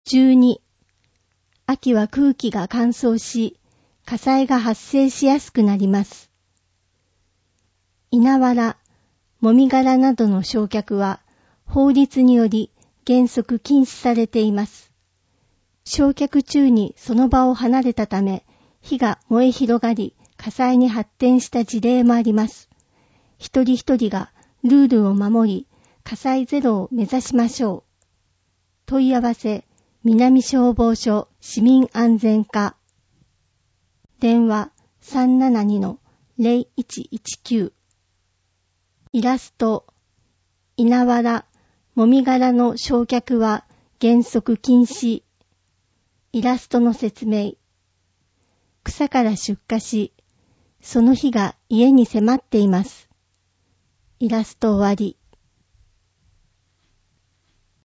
12、秋は空気が乾燥し、火災が発生しやすくなります。稲わら、もみ殻などの焼却は法律により原則禁止されています。焼却中にその場を離れたため、火が燃え広がり、火災に発展した事例もあります。一人一人がルールを守り、火災ゼロを目指しましょう。問い合わせ、南消防署市民安全課。電話 372-0119。イラスト、稲わら、もみ殻の焼却は原則禁止。イラストの説明。草から出火し、その火が家に迫っています。イラスト終わり。